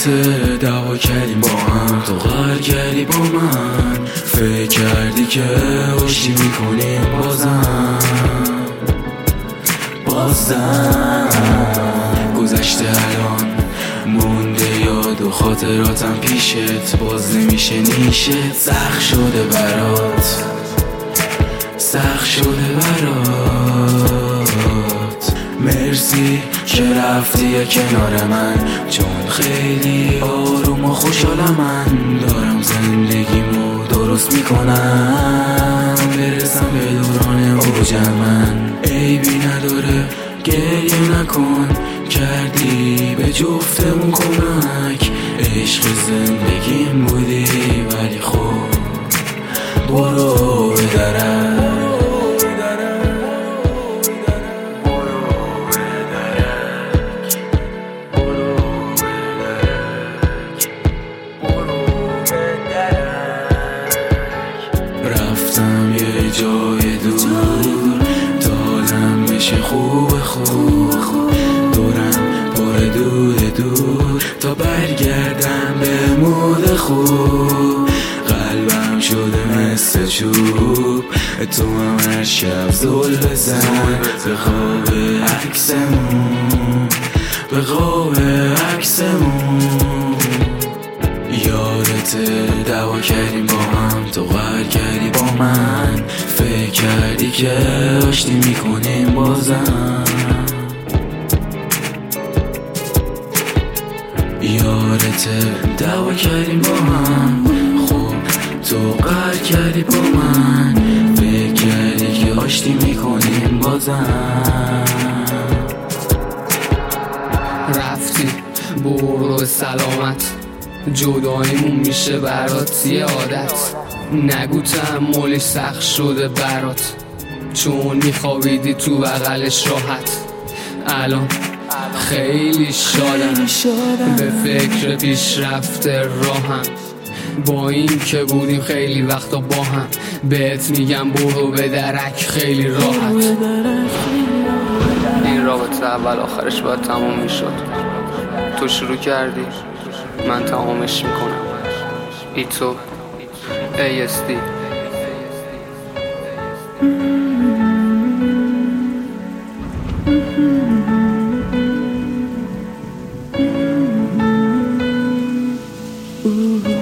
دعوا کردیم با هم، تو قهر کردی با من، فکر کردی که آشتی میکنیم بازم گذشته الان مونده یاد و خاطراتم پیشت، باز نمیشه نیشت، سخت شده برات مرسی که رفتی کنار من، چون خیلی آروم و خوشحالم، من دارم زندگیمو درست میکنم، برسم به دوران اوج من. عیبی نداره گریه نکن، کردی به جفتمون کمک، عشق زندگیم بودی ولی خب برو به درک. رفتم یه جای دور تا حالم بشه خوب دورم پر دور تا برگردم به مود خوب، قلبم شده مثل چوب، تو هم هر شب زل بزن به خواب عکسمون. یادته دعوا کردیم با هم، تو قهر کردی با من، فکر کردی که آشتی میکنیم بازم. یادته دعوا کردیم با هم، خب تو قهر کردی با من، فکر کردی که آشتی میکنیم بازم. رفتی برو به سلامت، جداییمون میشه برات یه عادت، نگو تحملش سخت شده برات، چون میخوابیدی تو بغلش راحت. الان خیلی شادم به فکر پیشرفت راهم، با این که بودیم خیلی وقتا با هم، بهت میگم برو به درک خیلی راحت. این رابطه اول آخرش باید تموم میشد، تو شروع کردی من تمامش میکنم. ایتو ASD Ooh.